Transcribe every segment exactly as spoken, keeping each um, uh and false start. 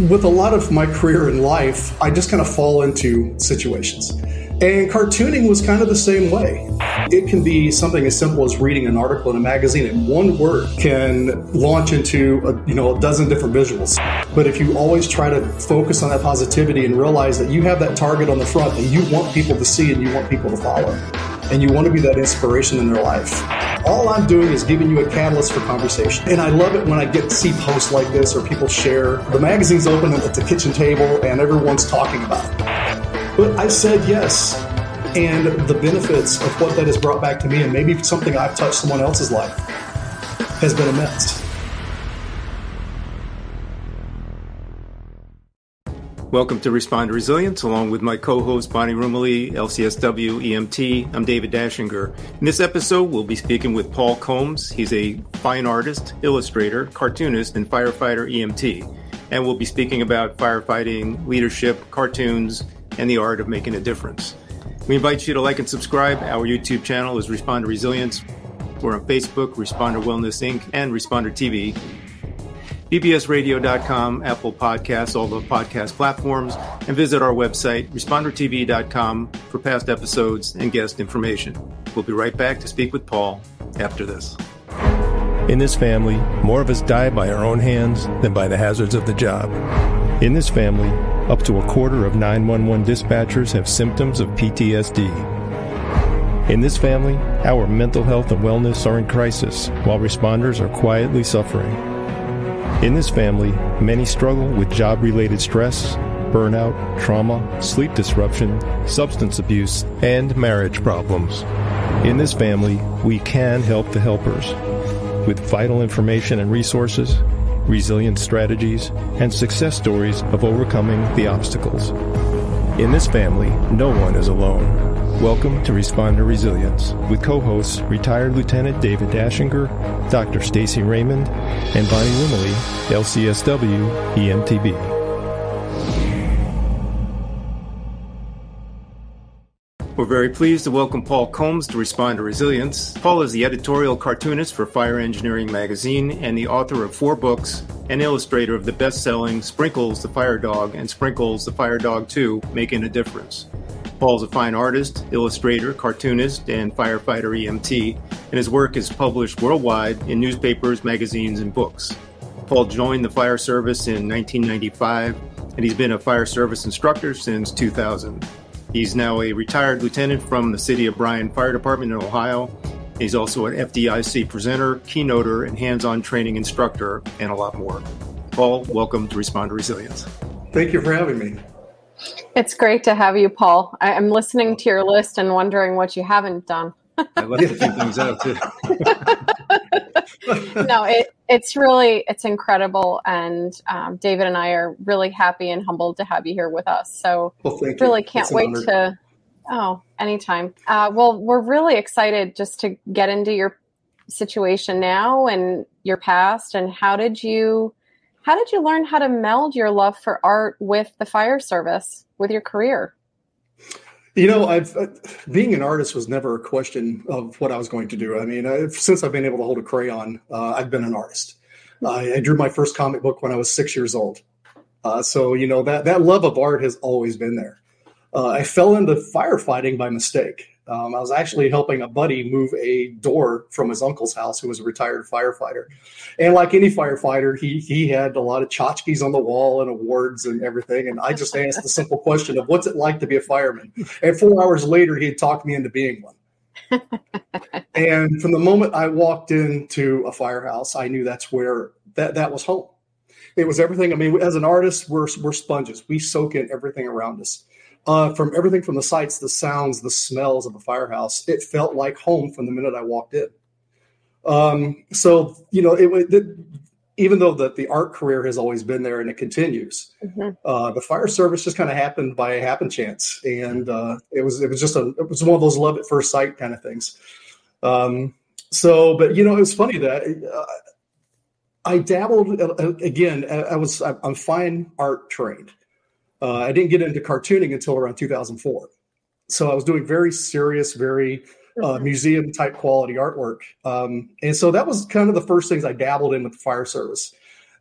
with a lot of my career in life, I just kind of fall into situations. And cartooning was kind of the same way. It can be something as simple as reading an article in a magazine, and one word can launch into a, you know, a dozen different visuals. But if you always try to focus on that positivity and realize that you have that target on the front and you want people to see and you want people to follow, and you want to be that inspiration in their life, all I'm doing is giving you a catalyst for conversation. And I love it when I get to see posts like this or people share. The magazine's open at the kitchen table and everyone's talking about it. But I said yes. And the benefits of what that has brought back to me, and maybe something I've touched someone else's life, has been immense. Welcome to Respond to Resilience, along with my co-host Bonnie Rumley, L C S W, E M T. I'm David Dashinger. In this episode, we'll be speaking with Paul Combs. He's a fine artist, illustrator, cartoonist, and firefighter E M T. And we'll be speaking about firefighting, leadership, cartoons, and the art of making a difference. We invite you to like and subscribe. Our YouTube channel is Respond to Resilience. We're on Facebook, Responder Wellness Incorporated, and Responder T V. B B S radio dot com, Apple Podcasts, all the podcast platforms, and visit our website, responder t v dot com, for past episodes and guest information. We'll be right back to speak with Paul after this. In this family, more of us die by our own hands than by the hazards of the job. In this family, up to a quarter of nine one one dispatchers have symptoms of P T S D. In this family, our mental health and wellness are in crisis, while responders are quietly suffering. In this family, many struggle with job-related stress, burnout, trauma, sleep disruption, substance abuse, and marriage problems. In this family, we can help the helpers with vital information and resources, resilient strategies, and success stories of overcoming the obstacles. In this family, no one is alone. Welcome to Respond to Resilience with co-hosts retired Lieutenant David Dashinger, Doctor Stacy Raymond, and Bonnie Rumley, L C S W, E M T B. We're very pleased to welcome Paul Combs to Respond to Resilience. Paul is the editorial cartoonist for Fire Engineering Magazine and the author of four books and illustrator of the best-selling Sprinkles the Fire Dog and Sprinkles the Fire Dog two, Making a Difference. Paul's a fine artist, illustrator, cartoonist, and firefighter E M T, and his work is published worldwide in newspapers, magazines, and books. Paul joined the fire service in nineteen ninety-five, and he's been a fire service instructor since two thousand. He's now a retired lieutenant from the City of Bryan Fire Department in Ohio. He's also an F D I C presenter, keynoter, and hands-on training instructor, and a lot more. Paul, welcome to Respond to Resilience. Thank you for having me. It's great to have you, Paul. I'm listening to your list and wondering what you haven't done. I left a few things out, too. No, it, it's really, it's incredible. And um, David and I are really happy and humbled to have you here with us. So well, thank really you. can't It's wait to, oh, anytime. Uh, well, we're really excited just to get into your situation now and your past, and how did you How did you learn how to meld your love for art with the fire service, with your career? You know, I've uh, being an artist was never a question of what I was going to do. I mean, I've, since I've been able to hold a crayon, uh, I've been an artist. Uh, I drew my first comic book when I was six years old. Uh, so, you know, that, that love of art has always been there. Uh, I fell into firefighting by mistake. Um, I was actually helping a buddy move a door from his uncle's house, who was a retired firefighter. And like any firefighter, he he had a lot of tchotchkes on the wall and awards and everything. And I just asked the simple question of, what's it like to be a fireman? And four hours later, he had talked me into being one. And from the moment I walked into a firehouse, I knew that's where that, that was home. It was everything. I mean, as an artist, we're we're sponges. We soak in everything around us. Uh, from everything from the sights, the sounds, the smells of a firehouse, it felt like home from the minute I walked in. Um, so, you know, it, it even though that the art career has always been there and it continues, mm-hmm. uh, the fire service just kind of happened by a happen chance, and uh, it was it was just a it was one of those love at first sight kind of things. Um, so, but you know, it was funny that uh, I dabbled uh, again. I was I'm fine art trained. Uh, I didn't get into cartooning until around two thousand four. So I was doing very serious, very uh, museum type quality artwork. Um, and so that was kind of the first things I dabbled in with the fire service.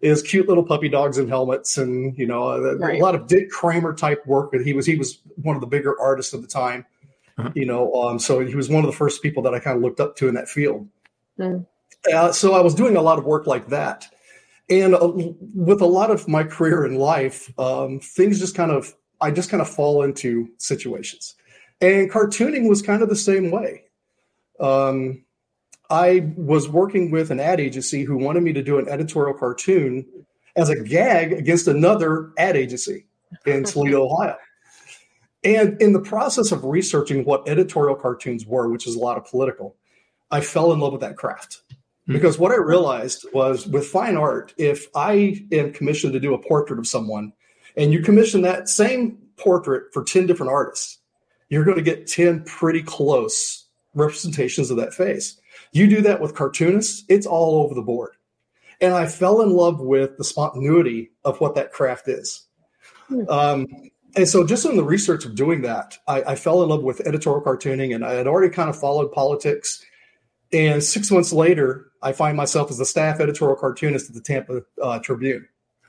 is cute little puppy dogs and helmets, and you know, a, right. a lot of Dick Kramer type work. But he was he was one of the bigger artists of the time. Uh-huh. You know, um, so he was one of the first people that I kind of looked up to in that field. Mm. Uh, so I was doing a lot of work like that. And uh, with a lot of my career in life, um, things just kind of, I just kind of fall into situations. And cartooning was kind of the same way. Um, I was working with an ad agency who wanted me to do an editorial cartoon as a gag against another ad agency in Toledo, Ohio. And in the process of researching what editorial cartoons were, which is a lot of political, I fell in love with that craft. Because what I realized was with fine art, if I am commissioned to do a portrait of someone and you commission that same portrait for ten different artists, you're going to get ten pretty close representations of that face. You do that with cartoonists, it's all over the board. And I fell in love with the spontaneity of what that craft is. Um, and so just in the research of doing that, I, I fell in love with editorial cartooning, and I had already kind of followed politics. And six months later, I find myself as the staff editorial cartoonist at the Tampa uh, Tribune.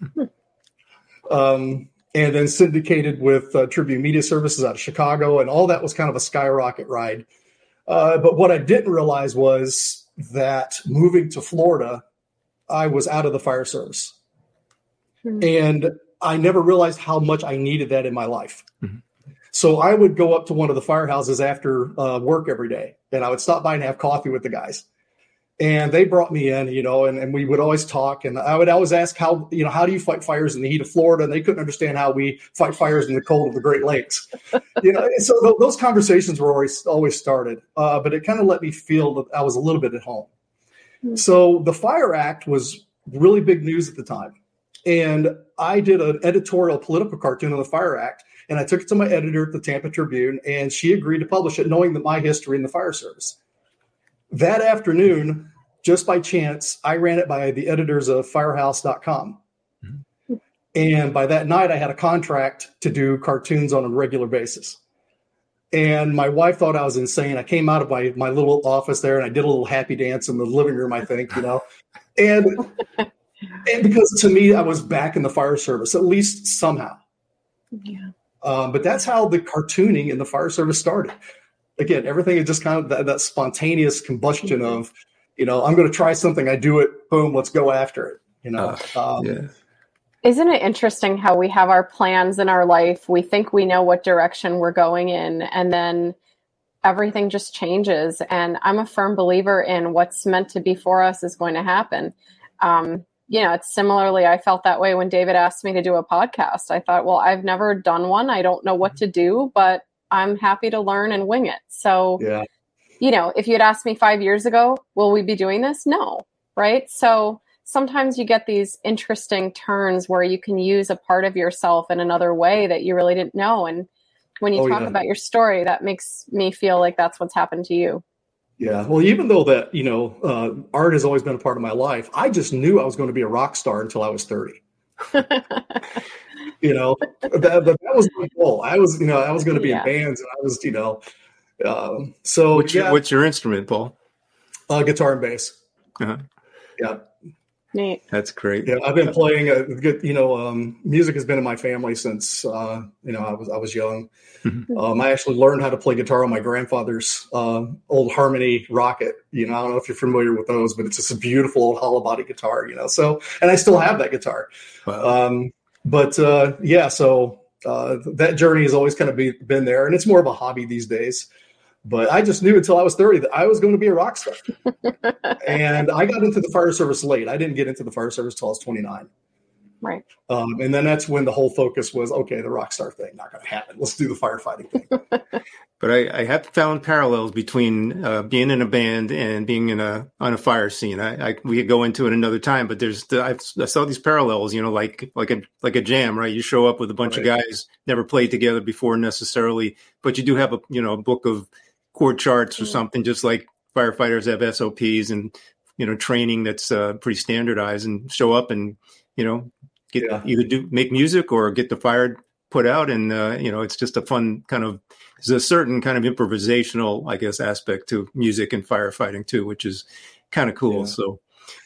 um, and then syndicated with uh, Tribune Media Services out of Chicago. And all that was kind of a skyrocket ride. Uh, but what I didn't realize was that moving to Florida, I was out of the fire service. Mm-hmm. And I never realized how much I needed that in my life. Mm-hmm. So I would go up to one of the firehouses after uh, work every day, and I would stop by and have coffee with the guys. And they brought me in, you know, and, and we would always talk. And I would always ask how, you know, how do you fight fires in the heat of Florida? And they couldn't understand how we fight fires in the cold of the Great Lakes. You know, and so th- those conversations were always always started. Uh, but it kind of let me feel that I was a little bit at home. Mm-hmm. So the Fire Act was really big news at the time. And I did an editorial political cartoon on the Fire Act. And I took it to my editor at the Tampa Tribune, and she agreed to publish it, knowing that my history in the fire service. That afternoon, just by chance, I ran it by the editors of firehouse dot com. Mm-hmm. And by that night, I had a contract to do cartoons on a regular basis. And my wife thought I was insane. I came out of my, my little office there, and I did a little happy dance in the living room, I think, you know. And, and because to me, I was back in the fire service, at least somehow. Yeah. Um, but that's how the cartooning in the fire service started. Again, everything is just kind of that, that spontaneous combustion of, you know, I'm going to try something. I do it. Boom. Let's go after it. You know? Uh, um, yeah. Isn't it interesting how we have our plans in our life? We think we know what direction we're going in, and then everything just changes. And I'm a firm believer in what's meant to be for us is going to happen. Um, You know, it's similarly, I felt that way when David asked me to do a podcast. I thought, well, I've never done one. I don't know what to do, but I'm happy to learn and wing it. So, yeah. you know, if you had asked me five years ago, will we be doing this? No. Right. So sometimes you get these interesting turns where you can use a part of yourself in another way that you really didn't know. And when you oh, talk yeah. about your story, that makes me feel like that's what's happened to you. Yeah. Well, even though that, you know, uh, art has always been a part of my life, I just knew I was going to be a rock star until I was thirty. you know, that, that, that was my goal. I was, you know, I was going to be yeah. in bands, and I was, you know, um, so. What's your, yeah. what's your instrument, Paul? Uh, guitar and bass. Uh-huh. Yeah. Neat. That's great. Yeah, I've been playing a good, you know, um, music has been in my family since, uh, you know, I was, I was young. Mm-hmm. Um, I actually learned how to play guitar on my grandfather's uh, old Harmony Rocket. You know, I don't know if you're familiar with those, but it's just a beautiful old hollow body guitar, you know, so, and I still have that guitar. Wow. Um, but uh, yeah, so uh, that journey has always kind of be, been there, and it's more of a hobby these days. But I just knew until I was thirty that I was going to be a rock star. And I got into the fire service late. I didn't get into the fire service until I was twenty-nine. Right. Um, and then that's when the whole focus was, okay, the rock star thing, not going to happen. Let's do the firefighting thing. But I, I have found parallels between uh, being in a band and being in a on a fire scene. I, I we could go into it another time, but there's the, I've, I saw these parallels. You know, like like a like a jam, right? You show up with a bunch right. of guys never played together before necessarily, but you do have a you know a book of chord charts or something, just like firefighters have S O Ps and, you know, training that's uh, pretty standardized, and show up and, you know, get yeah. either do make music or get the fire put out. And, uh, you know, it's just a fun kind of, there's a certain kind of improvisational, I guess, aspect to music and firefighting too, which is kind of cool. Yeah. So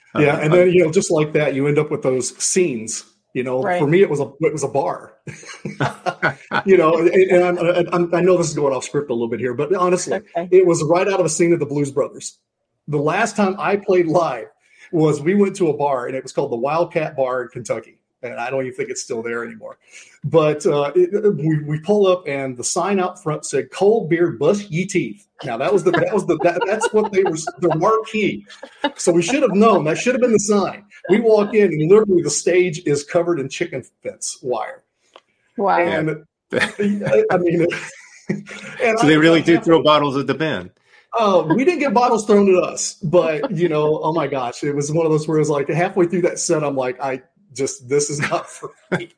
Yeah, and then you know, just like that, you end up with those scenes. You know, Right. for me, it was a it was a bar. you know, and, and I'm, I'm, I know this is going off script a little bit here, but honestly, Okay. it was right out of a scene of the Blues Brothers. The last time I played live was we went to a bar, and it was called the Wildcat Bar in Kentucky, and I don't even think it's still there anymore. But uh, it, we we pull up, and the sign out front said "Cold beer, bush ye teeth." Now that was the that was the that, that's what they were their marquee. So we should have known. That should have been the sign. We walk in, and literally the stage is covered in chicken fence wire. Wow. And I mean, and So they I- really I do have- throw bottles at the band. Oh, we didn't get bottles thrown at us, but you know, oh my gosh, it was one of those where it was like halfway through that set, I'm like, I just this is not for me.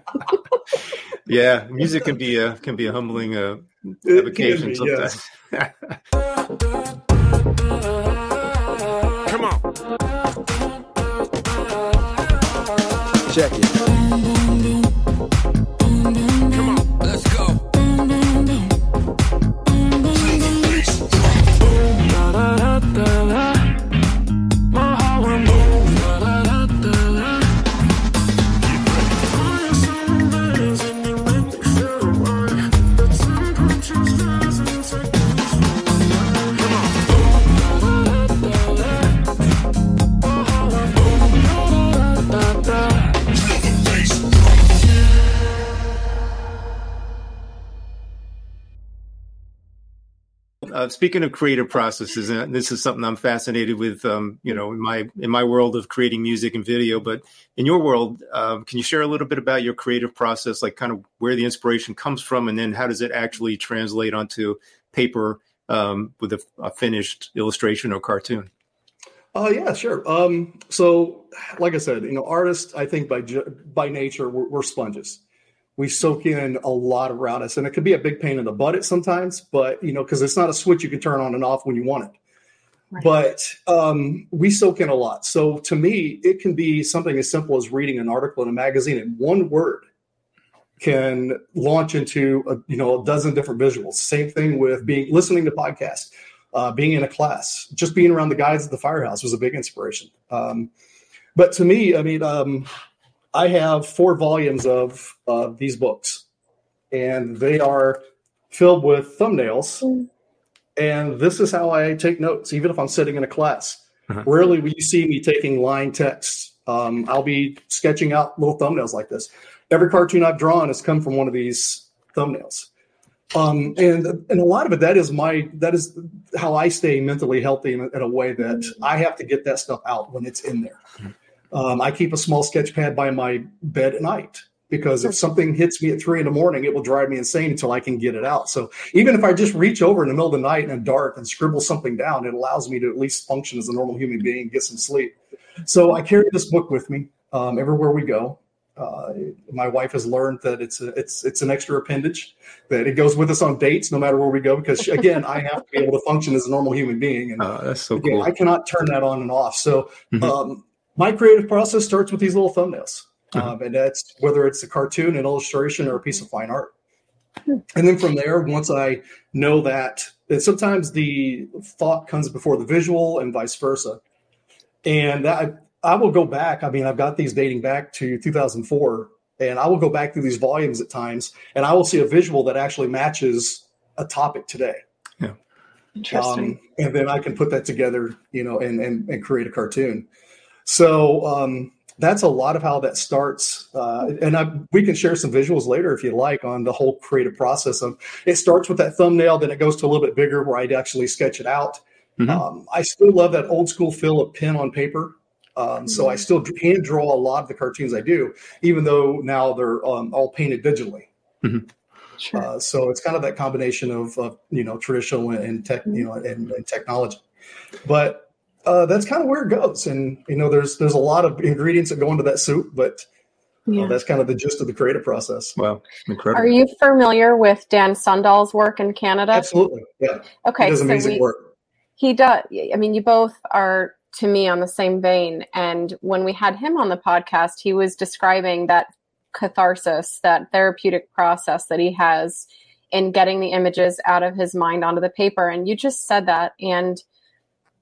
Yeah, music can be a can be a humbling uh, It occasion can be, sometimes. yes. Come on. Check it. Come on, let's go. Uh, speaking of creative processes, and this is something I'm fascinated with, um, you know, in my in my world of creating music and video. But in your world, uh, can you share a little bit about your creative process, like kind of where the inspiration comes from, and then how does it actually translate onto paper um, with a, a finished illustration or cartoon? Oh uh, yeah, sure. Um, so, like I said, you know, artists, I think by ju- by nature, we're, we're sponges. We soak in a lot around us, and it could be a big pain in the butt at sometimes, but you know, because it's not a switch you can turn on and off when you want it. Right. But um, we soak in a lot. So to me, it can be something as simple as reading an article in a magazine, and one word can launch into a, you know a dozen different visuals. Same thing with being listening to podcasts, uh, being in a class, just being around the guys at the firehouse was a big inspiration. Um, but to me, I mean. Um, I have four volumes of uh, these books, and they are filled with thumbnails. Mm. And this is how I take notes, even if I'm sitting in a class. Uh-huh. Rarely will you see me taking line text. Um, I'll be sketching out little thumbnails like this. Every cartoon I've drawn has come from one of these thumbnails. Um, and and a lot of it, that is my that is how I stay mentally healthy in a, in a way that I have to get that stuff out when it's in there. Mm. Um, I keep a small sketch pad by my bed at night because if something hits me at three in the morning, it will drive me insane until I can get it out. So even if I just reach over in the middle of the night and dark and scribble something down, it allows me to at least function as a normal human being, get some sleep. So I carry this book with me um, everywhere we go. Uh, my wife has learned that it's a, it's it's an extra appendage, that it goes with us on dates no matter where we go, because she, again, I have to be able to function as a normal human being. And oh, that's so again, cool. I cannot turn that on and off. So Mm-hmm. um, my creative process starts with these little thumbnails. Mm-hmm. Um, and that's whether it's a cartoon, an illustration, or a piece of fine art. And then from there, once I know that, and sometimes the thought comes before the visual and vice versa. And that, I will go back. I mean, I've got these dating back to two thousand four, and I will go back through these volumes at times, and I will see a visual that actually matches a topic today. Yeah. Interesting. Um, and then I can put that together, you know, and, and, and create a cartoon. So um, that's a lot of how that starts. Uh, and I, we can share some visuals later if you like on the whole creative process of it starts with that thumbnail, then it goes to a little bit bigger where I'd actually sketch it out. Mm-hmm. Um, I still love that old school feel of pen on paper. Um, mm-hmm. So I still hand draw a lot of the cartoons I do, even though now they're um, all painted digitally. Mm-hmm. Sure. Uh, so it's kind of that combination of, of you know, traditional and tech, you know, and, and technology. But Uh, that's kind of where it goes. And, you know, there's there's a lot of ingredients that go into that soup, but yeah. uh, that's kind of the gist of the creative process. Wow. Incredible. Are you familiar with Dan Sundall's work in Canada? Absolutely. Yeah. Okay. He does so amazing we, work. He does. I mean, you both are, to me, on the same vein. And when we had him on the podcast, he was describing that catharsis, that therapeutic process that he has in getting the images out of his mind onto the paper. And you just said that. And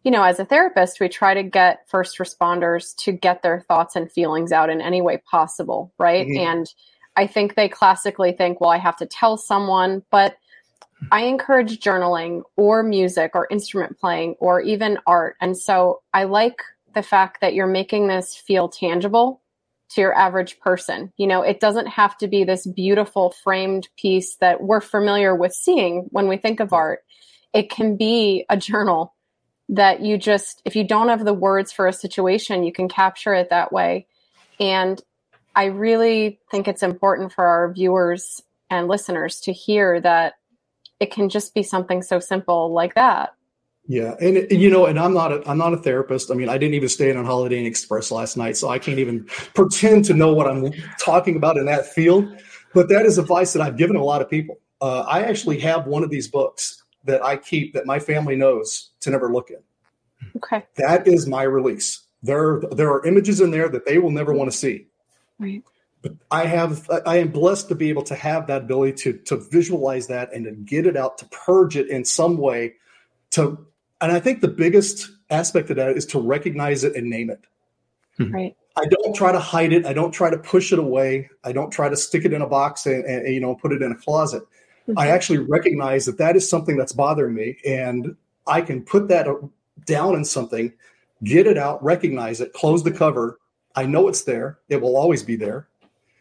you know, as a therapist, we try to get first responders to get their thoughts and feelings out in any way possible, right? Mm-hmm. And I think they classically think, well, I have to tell someone, but I encourage journaling or music or instrument playing or even art. And so I like the fact that you're making this feel tangible to your average person. You know, it doesn't have to be this beautiful framed piece that we're familiar with seeing when we think of art. It can be a journal that you just, if you don't have the words for a situation, you can capture it that way. And I really think it's important for our viewers and listeners to hear that it can just be something so simple like that. Yeah. And, it, you know, and I'm not a, I'm not a therapist. I mean, I didn't even stay in on Holiday Inn Express last night, so I can't even pretend to know what I'm talking about in that field. But that is advice that I've given a lot of people. Uh, I actually have one of these books that I keep that my family knows to never look in. Okay. That is my release. There, there are images in there that they will never want to see. Right. But I have, I am blessed to be able to have that ability to, to visualize that and to get it out, to purge it in some way. To, and I think the biggest aspect of that is to recognize it and name it. Right. I don't try to hide it. I don't try to push it away. I don't try to stick it in a box and, and you know, put it in a closet. Mm-hmm. I actually recognize that that is something that's bothering me, and I can put that down in something, get it out, recognize it, close the cover. I know it's there. It will always be there.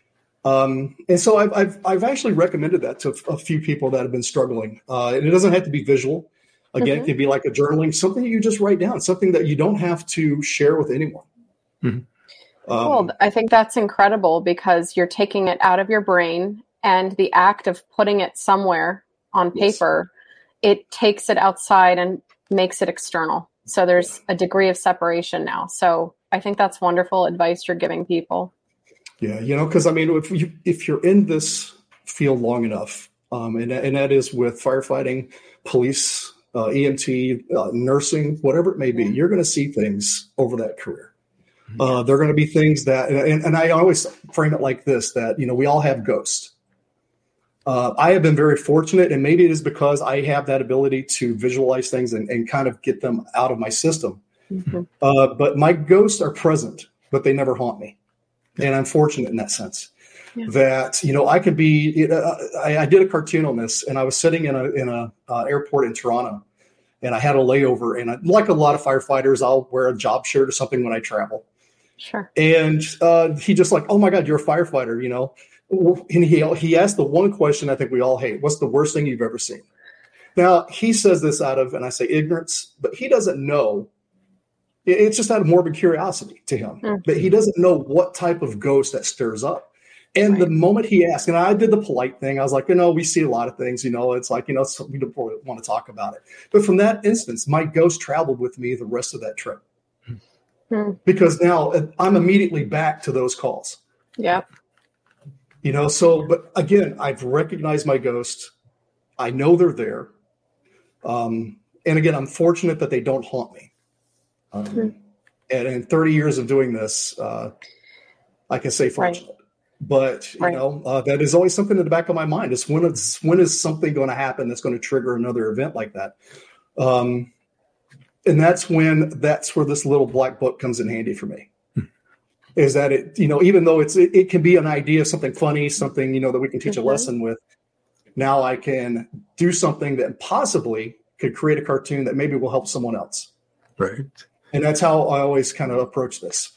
Um, and so I've, I've, I've actually recommended that to a few people that have been struggling. Uh, and it doesn't have to be visual. Again, mm-hmm. It can be like a journaling, something that you just write down, something that you don't have to share with anyone. Mm-hmm. Um, well, I think that's incredible because you're taking it out of your brain, and the act of putting it somewhere on paper, yes. It takes it outside and makes it external. So there's a degree of separation now. So I think that's wonderful advice you're giving people. Yeah, you know, because I mean, if you if you're in this field long enough, um, and and that is with firefighting, police, uh, E M T, uh, nursing, whatever it may be, you're going to see things over that career. Uh, there are going to be things that, and, and I always frame it like this: that you know, we all have ghosts. Uh, I have been very fortunate, and maybe it is because I have that ability to visualize things and, and kind of get them out of my system. Mm-hmm. Uh, but my ghosts are present, but they never haunt me. And I'm fortunate in that sense. Yeah. That, you know, I could be, uh, I, I did a cartoon on this, and I was sitting in a in a uh, airport in Toronto, and I had a layover, and I, like a lot of firefighters, I'll wear a job shirt or something when I travel. Sure. And uh, he just like, oh my God, you're a firefighter, you know? And he, he asked the one question I think we all hate: what's the worst thing you've ever seen? Now, he says this out of, and I say ignorance, but he doesn't know. It's just out of morbid curiosity to him. Mm-hmm. But he doesn't know what type of ghost that stirs up. And right. The moment he asked, and I did the polite thing, I was like, you know, we see a lot of things, you know, it's like, you know, we don't really want to talk about it. But from that instance, my ghost traveled with me the rest of that trip. Mm-hmm. Because now I'm immediately back to those calls. Yeah. You know, so, but again, I've recognized my ghost. I know they're there. Um, and again, I'm fortunate that they don't haunt me. Um, mm-hmm. And in thirty years of doing this, uh, I can say fortunate. Right. But, you right. know, uh, that is always something in the back of my mind. Is when, it's, when is something going to happen that's going to trigger another event like that? Um, and that's when, that's where this little black book comes in handy for me. Is that it, you know, even though it's, it, it can be an idea, something funny, something, you know, that we can teach mm-hmm. a lesson with. Now I can do something that possibly could create a cartoon that maybe will help someone else. Right. And that's how I always kind of approach this.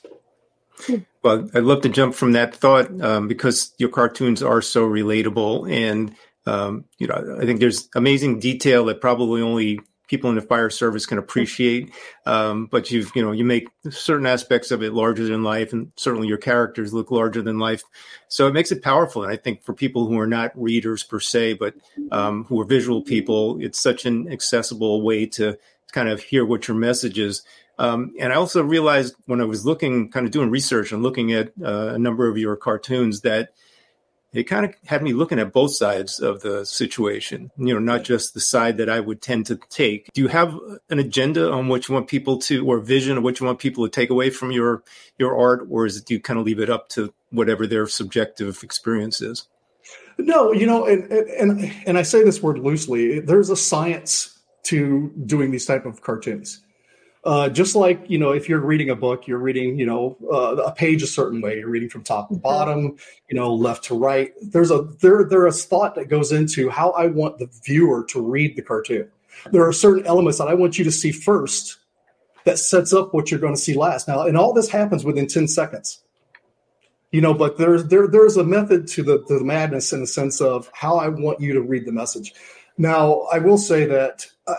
Well, I'd love to jump from that thought um, because your cartoons are so relatable. And, um, you know, I think there's amazing detail that probably only people in the fire service can appreciate. Um, but you've, you know, you make certain aspects of it larger than life, and certainly your characters look larger than life. So it makes it powerful. And I think for people who are not readers per se, but um, who are visual people, it's such an accessible way to kind of hear what your message is. Um, and I also realized when I was looking, kind of doing research and looking at uh, a number of your cartoons, that it kind of had me looking at both sides of the situation, you know, not just the side that I would tend to take. Do you have an agenda on what you want people to, or vision of what you want people to take away from your, your art, or is it, do you kind of leave it up to whatever their subjective experience is? No, you know, and, and, and I say this word loosely, there's a science to doing these type of cartoons. Uh, just like, you know, if you're reading a book, you're reading, you know, uh, a page a certain way. You're reading from top to bottom, you know, left to right. There's a there there is thought that goes into how I want the viewer to read the cartoon. There are certain elements that I want you to see first that sets up what you're going to see last. Now, and all this happens within ten seconds. You know, but there's there there's a method to the to the madness in the sense of how I want you to read the message. Now, I will say that. Uh,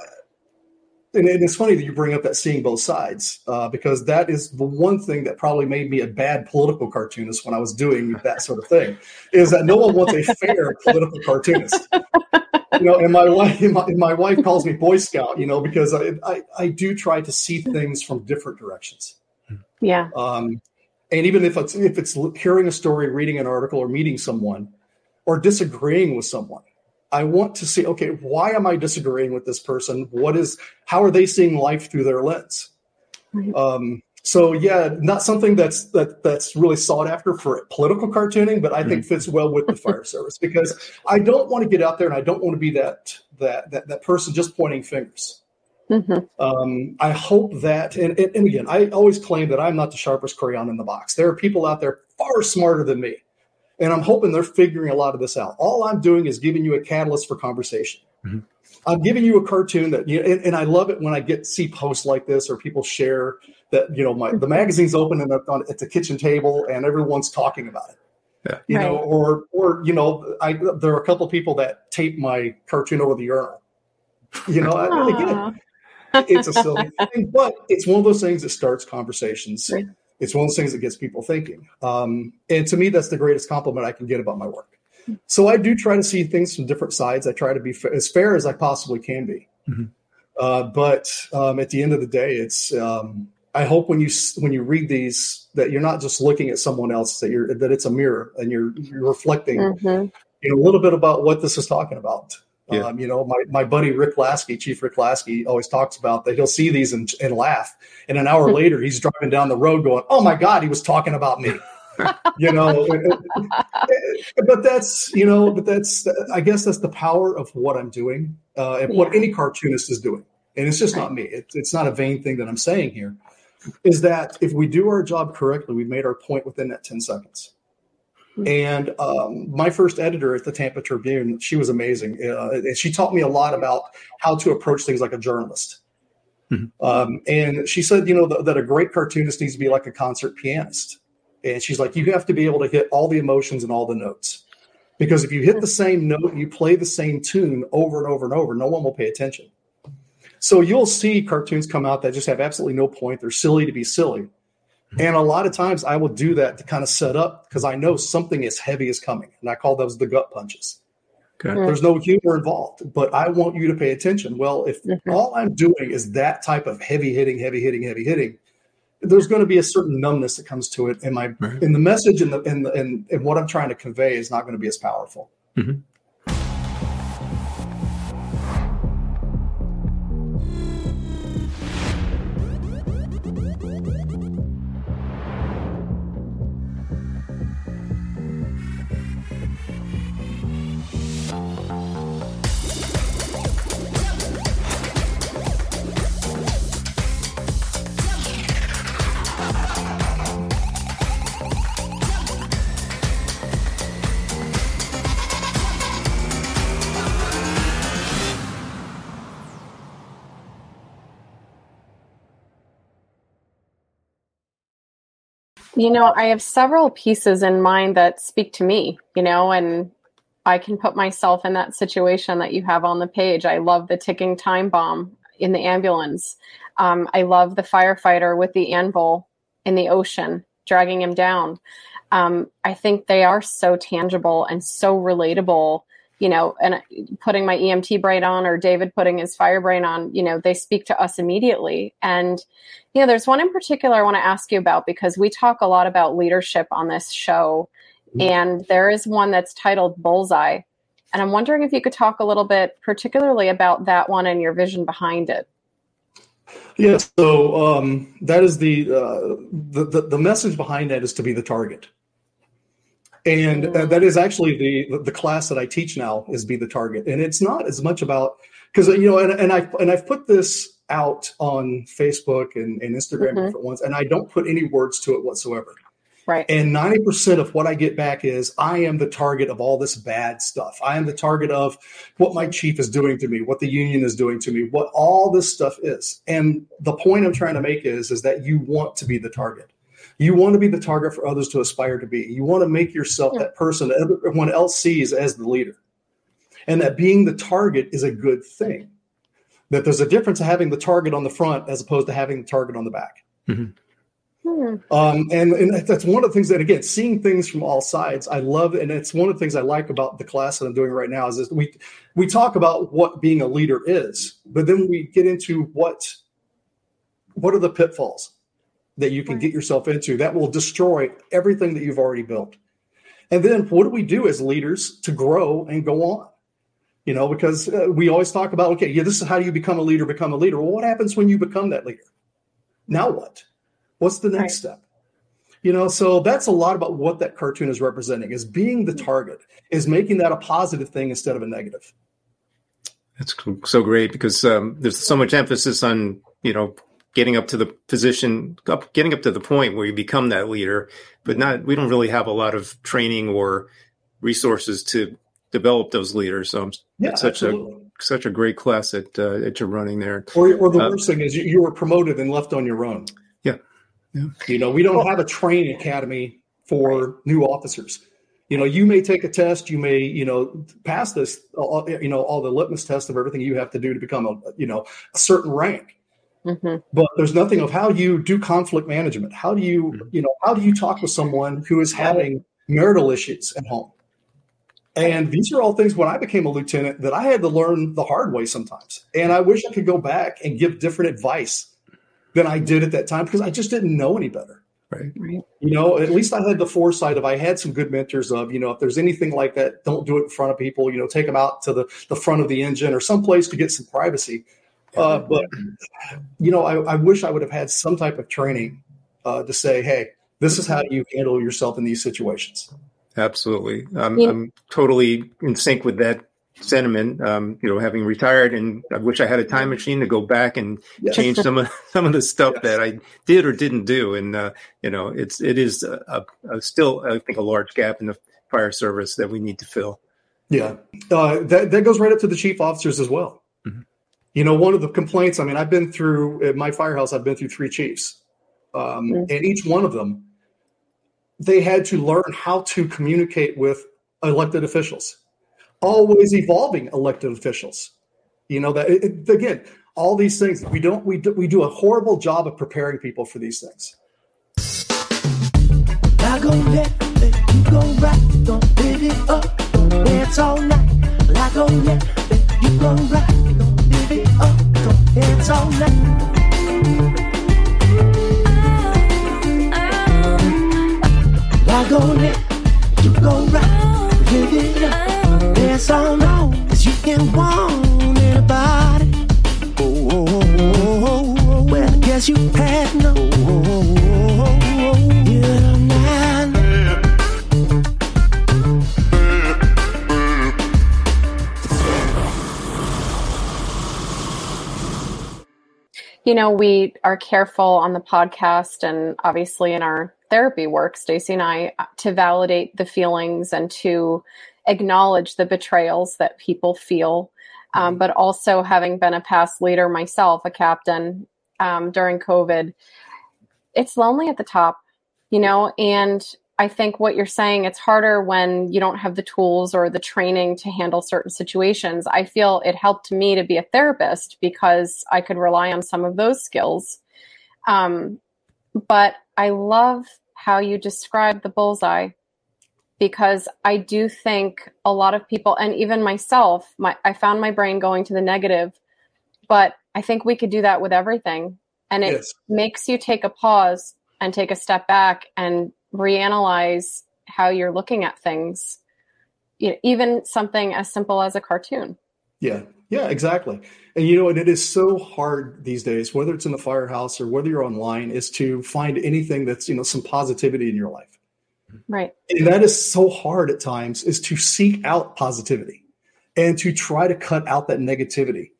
And it's funny that you bring up that seeing both sides, uh, because that is the one thing that probably made me a bad political cartoonist when I was doing that sort of thing, is that no one wants a fair political cartoonist. You know, and my wife, and my, and my wife calls me Boy Scout, you know, because I, I, I do try to see things from different directions. Yeah. Um, and even if it's if it's hearing a story, reading an article, or meeting someone, or disagreeing with someone, I want to see, okay, why am I disagreeing with this person? What is, how are they seeing life through their lens? Right. Um, so yeah, not something that's that that's really sought after for political cartooning, but I think fits well with the fire service, because I don't want to get out there and I don't want to be that that that, that person just pointing fingers. Mm-hmm. Um, I hope that, and, and, and again, I always claim that I'm not the sharpest crayon in the box. There are people out there far smarter than me. And I'm hoping they're figuring a lot of this out. All I'm doing is giving you a catalyst for conversation. Mm-hmm. I'm giving you a cartoon that, you know, and, and I love it when I get see posts like this, or people share that, you know, my the magazine's open and on, at the kitchen table and everyone's talking about it. Yeah. You right. know, or or you know, I there are a couple of people that tape my cartoon over the urinal. You know, I, again, it's a silly thing, but it's one of those things that starts conversations. Right. It's one of those things that gets people thinking. Um, and to me, that's the greatest compliment I can get about my work. So I do try to see things from different sides. I try to be fa- as fair as I possibly can be. Mm-hmm. Uh, but um, at the end of the day, it's um, I hope when you when you read these that you're not just looking at someone else, that you're that it's a mirror and you're you're reflecting mm-hmm. you know, a little bit about what this is talking about. Yeah. Um, you know, my, my buddy Rick Lasky, Chief Rick Lasky, always talks about that he'll see these and, and laugh. And an hour later, he's driving down the road going, oh, my God, he was talking about me. You know, but that's, you know, but that's, I guess that's the power of what I'm doing uh, and yeah. what any cartoonist is doing. And it's just not me. It, it's not a vain thing that I'm saying here, is that if we do our job correctly, we've made our point within that ten seconds. And um, my first editor at the Tampa Tribune, she was amazing. Uh, and she taught me a lot about how to approach things like a journalist. Mm-hmm. Um, and she said, you know, th- that a great cartoonist needs to be like a concert pianist. And she's like, you have to be able to hit all the emotions and all the notes. Because if you hit the same note, you play the same tune over and over and over, no one will pay attention. So you'll see cartoons come out that just have absolutely no point. They're silly to be silly. And a lot of times I will do that to kind of set up, because I know something as heavy is coming. And I call those the gut punches. Okay. There's no humor involved, but I want you to pay attention. Well, if mm-hmm. all I'm doing is that type of heavy hitting, heavy hitting, heavy hitting, there's going to be a certain numbness that comes to it. And my, right. and the message and the, and, the, and, and what I'm trying to convey is not going to be as powerful. Mm-hmm. You know, I have several pieces in mind that speak to me, you know, and I can put myself in that situation that you have on the page. I love the ticking time bomb in the ambulance. Um, I love the firefighter with the anvil in the ocean, dragging him down. Um, I think they are so tangible and so relatable, you know, and putting my E M T brain on or David putting his fire brain on, you know, they speak to us immediately. And you know, there's one in particular I want to ask you about, because we talk a lot about leadership on this show, and there is one that's titled Bullseye. And I'm wondering if you could talk a little bit particularly about that one and your vision behind it. Yes. So um, that is the, uh, the, the, the message behind that is to be the target. And uh, that is actually the, the class that I teach now, is be the target. And it's not as much about, because, you know, and, and I, and I've put this out on Facebook and, and Instagram, Mhm. different ones, and I don't put any words to it whatsoever. Right. And ninety percent of what I get back is I am the target of all this bad stuff. I am the target of what my chief is doing to me, what the union is doing to me, what all this stuff is. And the point I'm trying to make is, is that you want to be the target. You want to be the target for others to aspire to be. You want to make yourself that person that everyone else sees as the leader. And that being the target is a good thing. That there's a difference of having the target on the front as opposed to having the target on the back. Mm-hmm. Hmm. Um, and, and that's one of the things that, again, seeing things from all sides, I love it. And it's one of the things I like about the class that I'm doing right now is this, we, we talk about what being a leader is, but then we get into what, what are the pitfalls that you can get yourself into that will destroy everything that you've already built. And then what do we do as leaders to grow and go on? You know, because uh, we always talk about, okay, yeah, this is how you become a leader, become a leader. Well, what happens when you become that leader? Now what? What's the next Right. step? You know, so that's a lot about what that cartoon is representing, is being the target, is making that a positive thing instead of a negative. That's so great because um, there's so much emphasis on, you know, getting up to the position, up, getting up to the point where you become that leader, but not, we don't really have a lot of training or resources to develop those leaders. So Yeah, it's such absolutely. a, such a great class that, uh, that you're running there. Or, or the Uh, worst thing is you, you were promoted and left on your own. Yeah. Yeah. You know, we don't have a training academy for new officers. You know, you may take a test, you may, you know, pass this, all, you know, all the litmus test of everything you have to do to become a, you know, a certain rank. Mm-hmm. But there's nothing of how you do conflict management. How do you, you know, how do you talk with someone who is having marital issues at home? And these are all things when I became a lieutenant that I had to learn the hard way sometimes. And I wish I could go back and give different advice than I did at that time because I just didn't know any better. Right. You know, at least I had the foresight of I had some good mentors of, you know, if there's anything like that, don't do it in front of people, you know, take them out to the, the front of the engine or someplace to get some privacy. Uh, but, you know, I, I wish I would have had some type of training uh, to say, hey, this is how you handle yourself in these situations. Absolutely. I'm, Yeah. I'm totally in sync with that sentiment. Um, you know, having retired, and I wish I had a time machine to go back and Yes. change some of some of the stuff Yes. that I did or didn't do. And uh, you know, it's it is a, a, a still, I think, a large gap in the fire service that we need to fill. Yeah, uh, that that goes right up to the chief officers as well. Mhm. You know, one of the complaints. I mean, I've been through at my firehouse. I've been through three chiefs, um, Mhm. and each one of them, they had to learn how to communicate with elected officials, always evolving elected officials. You know that it, it- again, all these things we don't we do, we do a horrible job of preparing people for these things. I go left, let you go right. Don't live it up, don't dance all night. I go left, let you go right. Don't live it up, don't dance all night. I go left, you go right. Live it up, dance all night. 'Cause you can want anybody. Oh, oh, oh, oh, oh. Well, I guess you had no. Oh, oh, oh, oh. You're not. You know, we are careful on the podcast and obviously in our therapy work, Stacey and I, to validate the feelings and to acknowledge the betrayals that people feel. Um, but also having been a past leader myself, a captain um, during COVID, it's lonely at the top, you know, and I think what you're saying, it's harder when you don't have the tools or the training to handle certain situations. I feel it helped me to be a therapist because I could rely on some of those skills. Um, but I love how you describe the bullseye, because I do think a lot of people, and even myself, my, I found my brain going to the negative, but I think we could do that with everything. And it Yes. makes you take a pause and take a step back and reanalyze how you're looking at things. You know, even something as simple as a cartoon. Yeah, yeah, exactly. And you know, and it is so hard these days, whether it's in the firehouse or whether you're online, is to find anything that's, you know, some positivity in your life. Right. And that is so hard at times, is to seek out positivity and to try to cut out that negativity.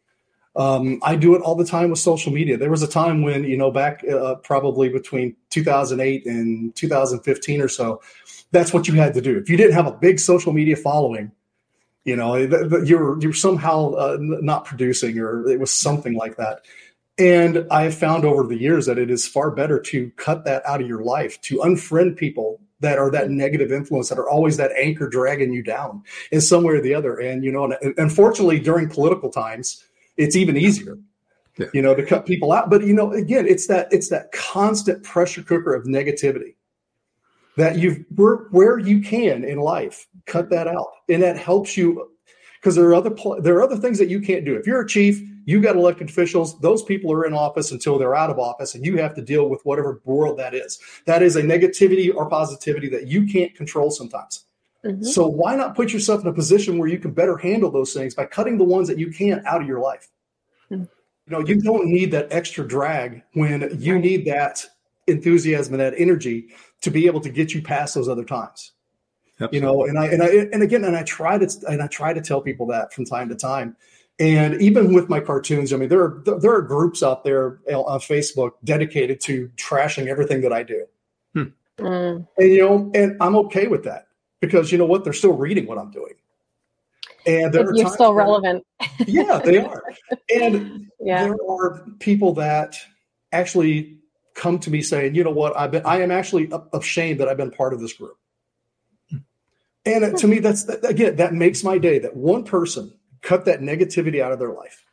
Um, I do it all the time with social media. There was a time when, you know, back uh, probably between two thousand eight and two thousand fifteen or so, that's what you had to do. If you didn't have a big social media following, you know, you're you're somehow uh, not producing, or it was something like that. And I have found over the years that it is far better to cut that out of your life, to unfriend people that are that negative influence, that are always that anchor dragging you down in some way or the other. And, you know, and unfortunately, during political times, it's even easier, yeah. you know, to cut people out. But, you know, again, it's that it's that constant pressure cooker of negativity that you've where, where you can in life, cut that out. And that helps you, because there are other there are other things that you can't do. If you're a chief, you got elected officials, those people are in office until they're out of office, and you have to deal with whatever world that is. That is a negativity or positivity that you can't control sometimes. Mm-hmm. So why not put yourself in a position where you can better handle those things by cutting the ones that you can't out of your life? Mm-hmm. You know, you don't need that extra drag when you need that enthusiasm and that energy to be able to get you past those other times. Absolutely. You know, and I and I and again, and I try to and I try to tell people that from time to time. And even with my cartoons, I mean, there are there are groups out there on Facebook dedicated to trashing everything that I do. Hmm. Mm. And, you know, and I'm okay with that because, you know what, they're still reading what I'm doing. And there you're still relevant. Where, yeah, they are. And yeah. there are people that actually come to me saying, you know what, I've been, I am actually ashamed that I've been part of this group. And to me, that's, again, that makes my day, that one person cut that negativity out of their life.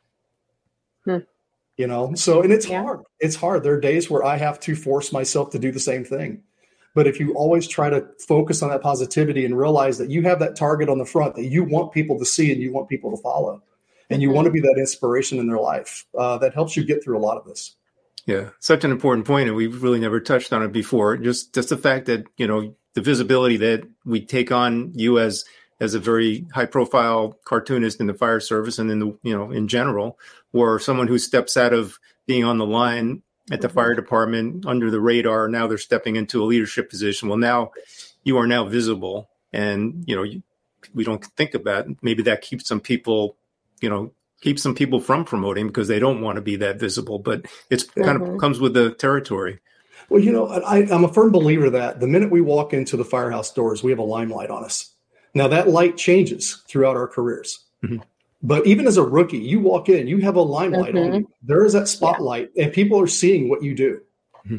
Hmm. You know, so, and it's yeah. hard. It's hard. There are days where I have to force myself to do the same thing. But if you always try to focus on that positivity and realize that you have that target on the front that you want people to see and you want people to follow, and you mm-hmm. want to be that inspiration in their life, uh, that helps you get through a lot of this. Yeah, such an important point, and we've really never touched on it before. Just, just the fact that, you know, the visibility that we take on you as as a very high-profile cartoonist in the fire service and in the, you know, in general, or someone who steps out of being on the line at the fire department under the radar. Now they're stepping into a leadership position. Well, now you are now visible, and, you know, you, we don't think about it. Maybe that keeps some people, you know, keeps some people from promoting because they don't want to be that visible, but it's mm-hmm. kind of comes with the territory. Well, you know, I, I'm a firm believer that the minute we walk into the firehouse doors, we have a limelight on us. Now, that light changes throughout our careers. Mm-hmm. But even as a rookie, you walk in, you have a limelight mm-hmm. on you. There is that spotlight, yeah. and people are seeing what you do. Mm-hmm.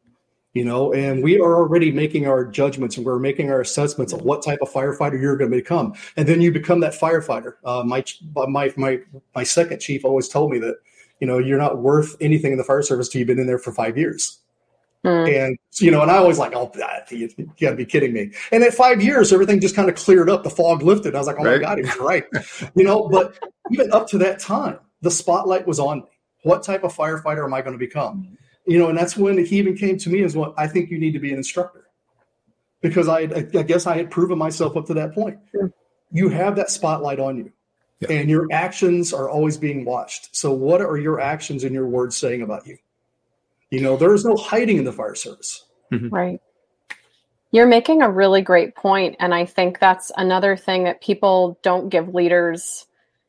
You know, and we are already making our judgments, and we're making our assessments of what type of firefighter you're going to become. And then you become that firefighter. Uh, my, my, my, my second chief always told me that, you know, you're not worth anything in the fire service till you've been in there for five years. Mm. And, you know, and I always like, oh, you, you gotta be kidding me. And at five years, everything just kind of cleared up. The fog lifted. I was like, oh right. my God, he was right. You know, but even up to that time, the spotlight was on me. What type of firefighter am I going to become? You know, and that's when he even came to me as well. I think you need to be an instructor, because I, I guess I had proven myself up to that point. Sure. You have that spotlight on you, yeah. and your actions are always being watched. So what are your actions and your words saying about you? You know, there is no hiding in the fire service. Mm-hmm. Right. You're making a really great point. And I think that's another thing that people don't give leaders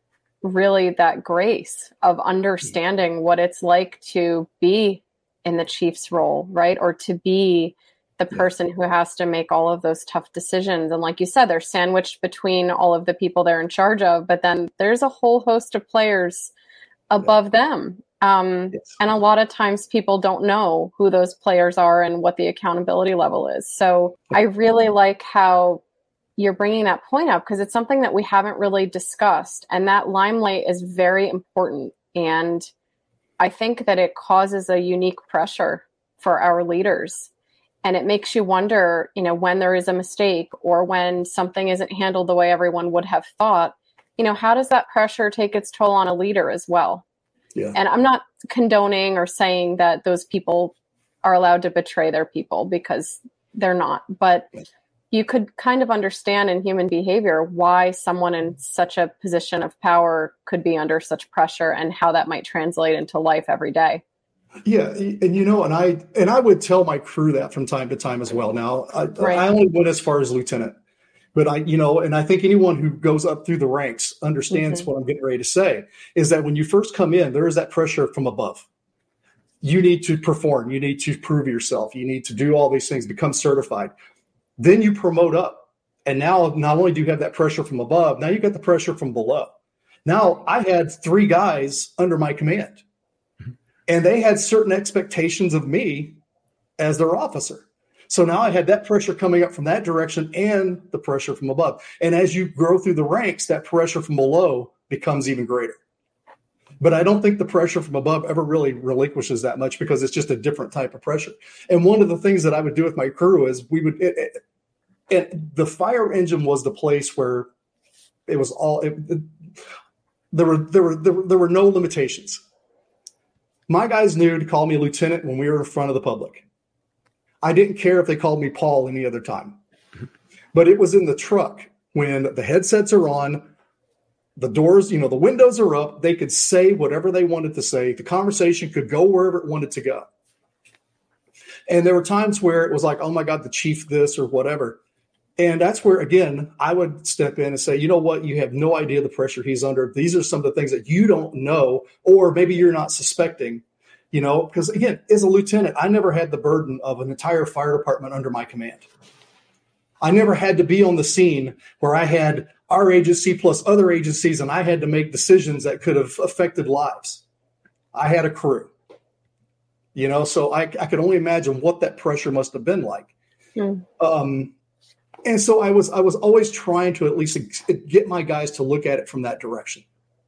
really that grace of understanding what it's like to be in the chief's role, right? Or to be the person yeah. who has to make all of those tough decisions. And like you said, they're sandwiched between all of the people they're in charge of, but then there's a whole host of players above yeah. them. Um, yes. And a lot of times people don't know who those players are and what the accountability level is. So I really like how you're bringing that point up, because it's something that we haven't really discussed. And that limelight is very important. And I think that it causes a unique pressure for our leaders. And it makes you wonder, you know, when there is a mistake or when something isn't handled the way everyone would have thought, you know, how does that pressure take its toll on a leader as well? Yeah. And I'm not condoning or saying that those people are allowed to betray their people, because they're not. But you could kind of understand in human behavior why someone in such a position of power could be under such pressure and how that might translate into life every day. Yeah. And, you know, and I and I would tell my crew that from time to time as well. Now, I, right. I only went as far as lieutenant. But I, you know, and I think anyone who goes up through the ranks understands mm-hmm. what I'm getting ready to say, is that when you first come in, there is that pressure from above. You need to perform. You need to prove yourself. You need to do all these things, become certified. Then you promote up. And now not only do you have that pressure from above, now you got the pressure from below. Now I had three guys under my command, and they had certain expectations of me as their officer. So now I had that pressure coming up from that direction and the pressure from above. And as you grow through the ranks, that pressure from below becomes even greater. But I don't think the pressure from above ever really relinquishes that much, because it's just a different type of pressure. And one of the things that I would do with my crew is we would, it, it, and the fire engine was the place where it was all, it, it, there were, there were, there were, there were no limitations. My guys knew to call me lieutenant when we were in front of the public. I didn't care if they called me Paul any other time, but it was in the truck when the headsets are on, the doors, you know, the windows are up. They could say whatever they wanted to say. The conversation could go wherever it wanted to go. And there were times where it was like, oh my God, the chief this or whatever. And that's where, again, I would step in and say, you know what? You have no idea the pressure he's under. These are some of the things that you don't know, or maybe you're not suspecting, you know, because again, as a lieutenant, I never had the burden of an entire fire department under my command. I never had to be on the scene where I had our agency plus other agencies, and I had to make decisions that could have affected lives. I had a crew, you know, so I, I could only imagine what that pressure must have been like. Yeah. Um, and so I was, I was always trying to at least get my guys to look at it from that direction.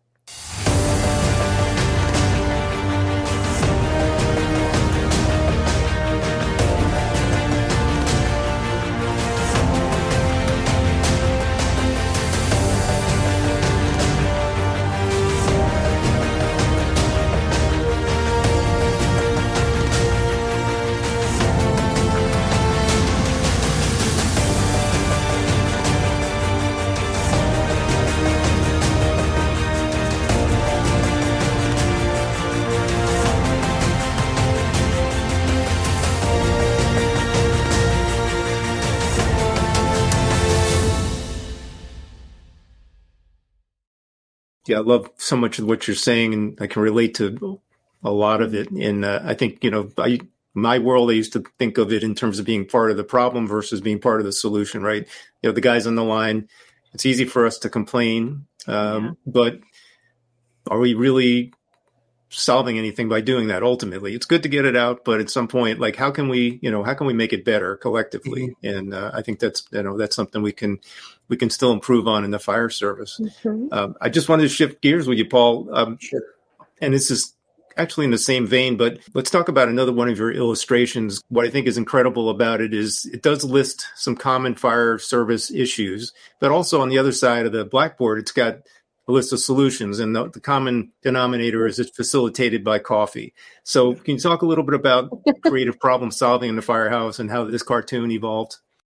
Yeah, I love so much of what you're saying, and I can relate to a lot of it. And uh, I think, you know, I, my world, I used to think of it in terms of being part of the problem versus being part of the solution, right? You know, the guys on the line, it's easy for us to complain, um, yeah. but are we really solving anything by doing that? Ultimately, it's good to get it out, but at some point, like, how can we, you know, how can we make it better collectively? Mm-hmm. And uh, I think that's, you know, that's something we can, we can still improve on in the fire service. Mm-hmm. Um, I just wanted to shift gears with you, Paul. Um, sure. And this is actually in the same vein, but let's talk about another one of your illustrations. What I think is incredible about it is it does list some common fire service issues, but also on the other side of the blackboard, it's got a list of solutions, and the, the common denominator is it's facilitated by coffee. So can you talk a little bit about creative problem solving in the firehouse and how this cartoon evolved?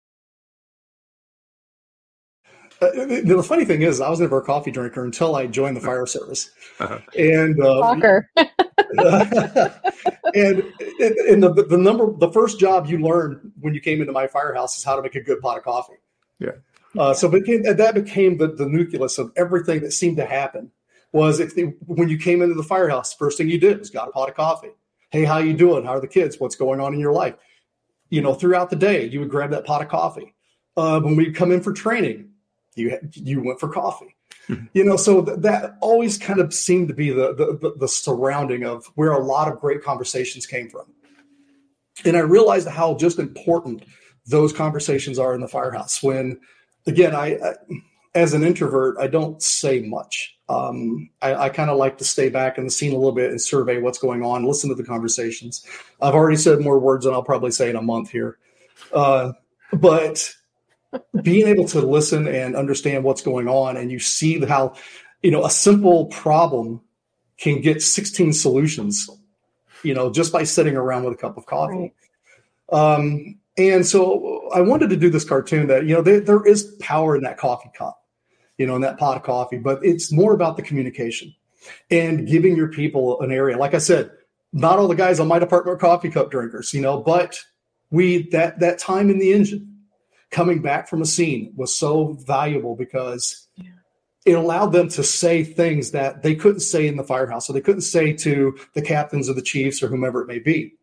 Uh, the funny thing is, I was never a coffee drinker until I joined the fire service. Uh-huh. And uh, Talker. and and the, the number, the first job you learned when you came into my firehouse is how to make a good pot of coffee. Yeah. Uh, so became, that became the, the nucleus of everything that seemed to happen. Was if they, when you came into the firehouse, first thing you did was got a pot of coffee. Hey, how you doing? How are the kids? What's going on in your life? You know, throughout the day, you would grab that pot of coffee. Uh, when we come in for training, you you went for coffee. Mm-hmm. You know, so th- that always kind of seemed to be the, the the the surrounding of where a lot of great conversations came from. And I realized how just important those conversations are in the firehouse. When, again, I, I as an introvert, I don't say much. Um, I, I kind of like to stay back in the scene a little bit and survey what's going on, listen to the conversations. I've already said more words than I'll probably say in a month here. Uh, but being able to listen and understand what's going on, and you see how, you know, a simple problem can get sixteen solutions, you know, just by sitting around with a cup of coffee. Right. Um, and so I wanted to do this cartoon that, you know, there, there is power in that coffee cup, you know, in that pot of coffee, but it's more about the communication and giving your people an area. Like I said, not all the guys on my department are coffee cup drinkers, you know, but we, that, that time in the engine, coming back from a scene was so valuable because yeah. it allowed them to say things that they couldn't say in the firehouse, or they couldn't say to the captains or the chiefs or whomever it may be.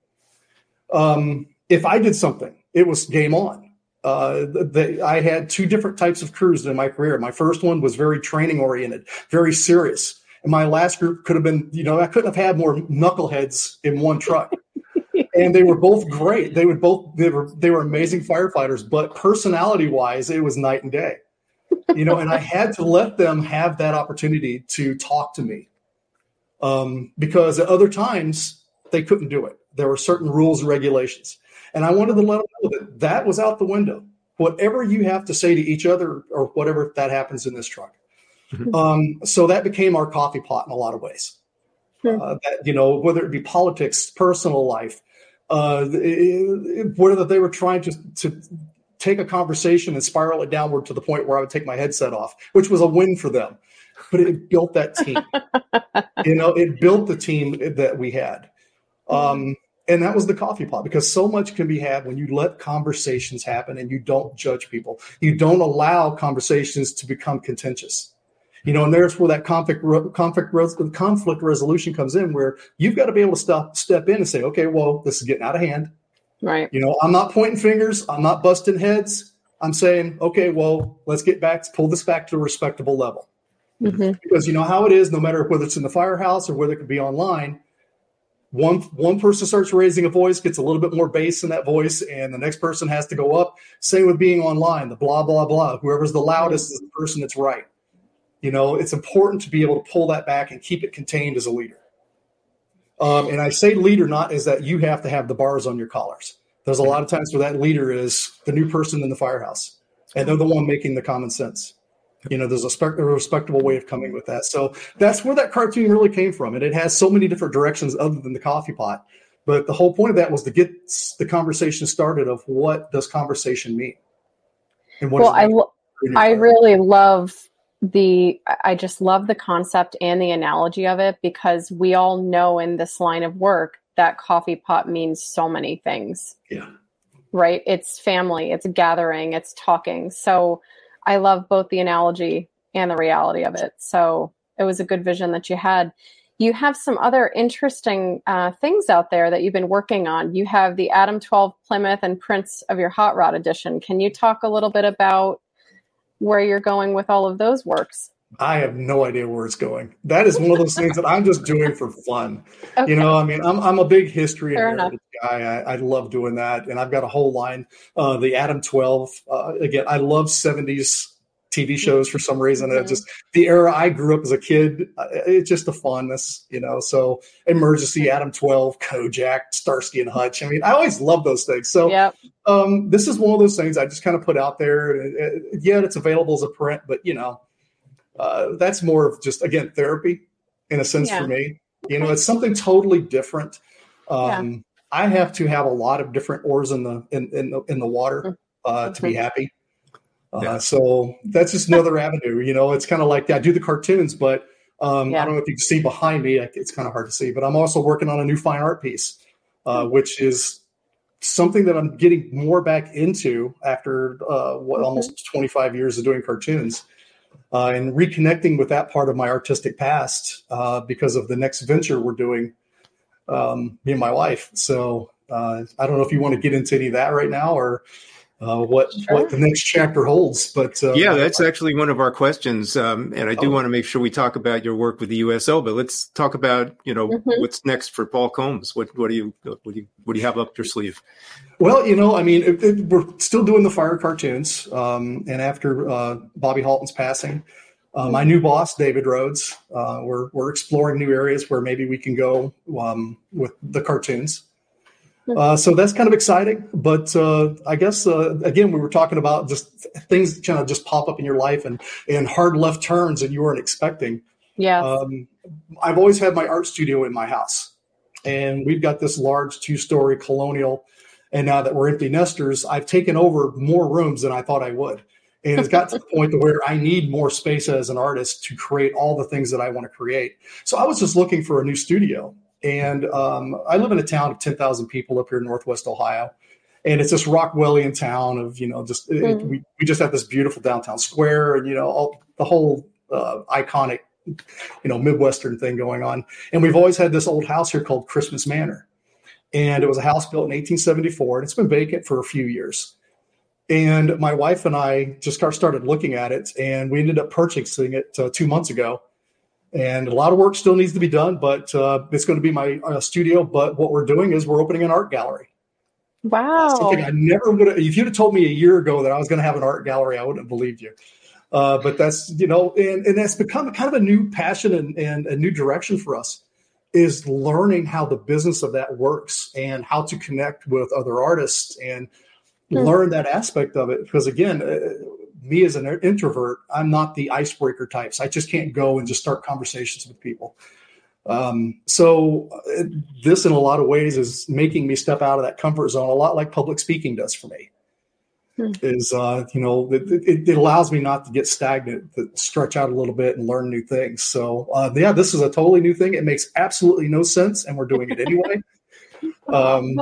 Um, if I did something, it was game on. Uh, the, I had two different types of crews in my career. My first one was very training oriented, very serious. And my last group could have been, you know, I couldn't have had more knuckleheads in one truck. And they were both great. They would both, they were, they were amazing firefighters, but personality wise, it was night and day, you know, and I had to let them have that opportunity to talk to me. Um, because at other times they couldn't do it. There were certain rules and regulations. And I wanted to let them know that that was out the window. Whatever you have to say to each other, or whatever that happens in this truck. Mm-hmm. Um, so that became our coffee pot in a lot of ways. Mm-hmm. Uh, that, you know, whether it be politics, personal life, uh, it, whether they were trying to, to take a conversation and spiral it downward to the point where I would take my headset off, which was a win for them. But it built that team. You know, it built the team that we had. Um, and that was the coffee pot, because so much can be had when you let conversations happen and you don't judge people. You don't allow conversations to become contentious. You know, and there's where that conflict conflict conflict resolution comes in, where you've got to be able to stop, step in and say, okay, well, this is getting out of hand. Right. You know, I'm not pointing fingers. I'm not busting heads. I'm saying, okay, well, let's get back, pull this back to a respectable level. Mm-hmm. Because you know how it is, no matter whether it's in the firehouse or whether it could be online, one one person starts raising a voice, gets a little bit more bass in that voice, and the next person has to go up. Same with being online, the blah, blah, blah. Whoever's the loudest is the person that's right. You know, it's important to be able to pull that back and keep it contained as a leader. Um, and I say leader not as that you have to have the bars on your collars. There's a lot of times where that leader is the new person in the firehouse, and they're the one making the common sense. You know, there's a, spe- a respectable way of coming with that. So that's where that cartoon really came from. And it has so many different directions other than the coffee pot. But the whole point of that was to get the conversation started of what does conversation mean? And what well, I, lo- I really love the, I just love the concept and the analogy of it, because we all know in this line of work that coffee pot means so many things. Yeah. Right? It's family, it's gathering, it's talking. So I love both the analogy and the reality of it. So it was a good vision that you had. You have some other interesting uh, things out there that you've been working on. You have the Adam twelve Plymouth and Prince of your Hot Rod edition. Can you talk a little bit about where you're going with all of those works? I have no idea where it's going. That is one of those things that I'm just doing for fun. Okay. You know, I mean, I'm I'm a big history and heritage guy. I, I love doing that. And I've got a whole line, uh, the Adam twelve. Uh, again, I love seventies T V shows for some reason. Mm-hmm. It just the era I grew up as a kid, it's just a fondness, you know. So Emergency, Adam twelve, Kojak, Starsky and Hutch. I mean, I always love those things. So yep. um, this is one of those things I just kind of put out there. It, it, yeah, it's available as a print, but you know, uh, that's more of just, again, therapy in a sense yeah. for me. You know, it's something totally different. Um, yeah. I have to have a lot of different oars in the in in the, in the water uh, mm-hmm. to be happy. Uh, yeah. So that's just another avenue. You know, it's kind of like I do the cartoons, but um, yeah. I don't know if you can see behind me. It's kind of hard to see, but I'm also working on a new fine art piece, uh, which is something that I'm getting more back into after uh, what, mm-hmm. almost twenty-five years of doing cartoons. Uh, and reconnecting with that part of my artistic past uh, because of the next venture we're doing, um, me and my wife. So uh, I don't know if you want to get into any of that right now, or uh, what sure. what the next chapter holds. But uh, yeah, that's actually one of our questions, um, and I do oh. want to make sure we talk about your work with the U S O. But let's talk about you know mm-hmm. what's next for Paul Combs. What what do you what do you what do you have up your sleeve? Well, you know, I mean, it, it, we're still doing the fire cartoons. Um, and after uh, Bobby Halton's passing, uh, my new boss, David Rhodes, uh, we're, we're exploring new areas where maybe we can go um, with the cartoons. Uh, so that's kind of exciting. But uh, I guess, uh, again, we were talking about just things that kind of just pop up in your life and, and hard left turns that you weren't expecting. Yeah. Um, I've always had my art studio in my house. And we've got this large two-story colonial. And now that we're empty nesters, I've taken over more rooms than I thought I would. And it's got to the point to where I need more space as an artist to create all the things that I want to create. So I was just looking for a new studio. And um, I live in a town of ten thousand people up here in Northwest Ohio. And it's this Rockwellian town of, you know, just mm. it, we, we just have this beautiful downtown square and, you know, all, the whole uh, iconic, you know, Midwestern thing going on. And we've always had this old house here called Christmas Manor. And it was a house built in eighteen seventy-four, and it's been vacant for a few years. And my wife and I just started looking at it, and we ended up purchasing it uh, two months ago. And a lot of work still needs to be done, but uh, it's going to be my uh, studio. But what we're doing is we're opening an art gallery. Wow. Uh, something I never would have, if you'd have told me a year ago that I was going to have an art gallery, I wouldn't have believed you. Uh, but that's, you know, and, and that's become kind of a new passion and, and a new direction for us, is learning how the business of that works and how to connect with other artists and mm. learn that aspect of it. Because again, uh, me as an introvert, I'm not the icebreaker types. I just can't go and just start conversations with people. Um, so uh, this in a lot of ways is making me step out of that comfort zone, a lot like public speaking does for me. Hmm. Is, uh, you know, it, it, it allows me not to get stagnant, to stretch out a little bit and learn new things. So, uh, yeah, this is a totally new thing. It makes absolutely no sense, and we're doing it anyway. um,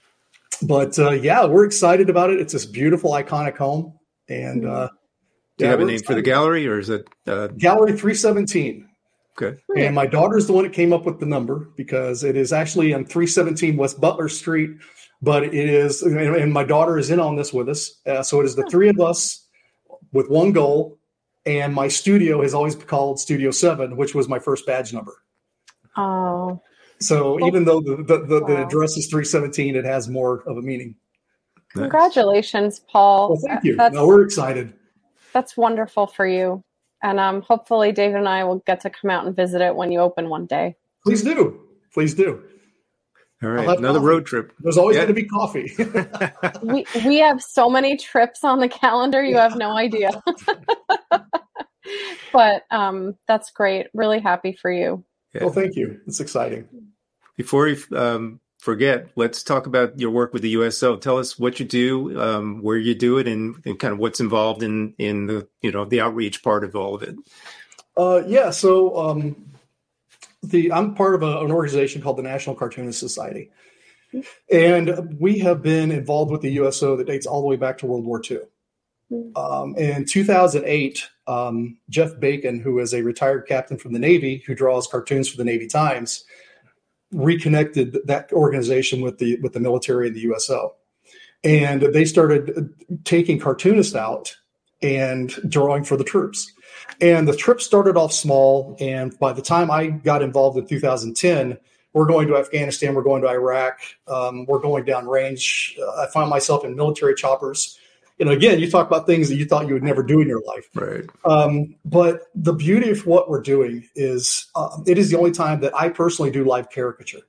but, uh, yeah, we're excited about it. It's this beautiful, iconic home. And uh, do you yeah, have a name excited. for the gallery, or is it? Uh... Gallery three seventeen. Okay. And my daughter's the one that came up with the number, because it is actually on three seventeen West Butler Street. But it is, and my daughter is in on this with us. Uh, so it is the three of us with one goal. And my studio has always been called Studio Seven, which was my first badge number. Oh. So well, even though the, the, the, wow. the address is three seventeen, it has more of a meaning. Congratulations, Paul. Well, thank you. That's, no, we're excited. That's wonderful for you. And um, hopefully David and I will get to come out and visit it when you open one day. Please do. Please do. All right, another coffee. Road trip. There's always yeah. going to be coffee. we we have so many trips on the calendar, you have no idea. But um, that's great. Really happy for you. Yeah. Well, thank you. It's exciting. Before we um, forget, let's talk about your work with the U S O. Tell us what you do, um, where you do it, and, and kind of what's involved in in the you know the outreach part of all of it. Uh, yeah. So. Um, The, I'm part of a, an organization called the National Cartoonist Society. And we have been involved with the U S O that dates all the way back to World War Two. Um, in two thousand eight, um, Jeff Bacon, who is a retired captain from the Navy, who draws cartoons for the Navy Times, reconnected that organization with the with the military and the U S O. And they started taking cartoonists out and drawing for the troops. And the trip started off small. And by the time I got involved in two thousand ten, we're going to Afghanistan, we're going to Iraq, um, we're going downrange. Uh, I found myself in military choppers. You know, again, you talk about things that you thought you would never do in your life. Right. Um, but the beauty of what we're doing is uh, it is the only time that I personally do live caricature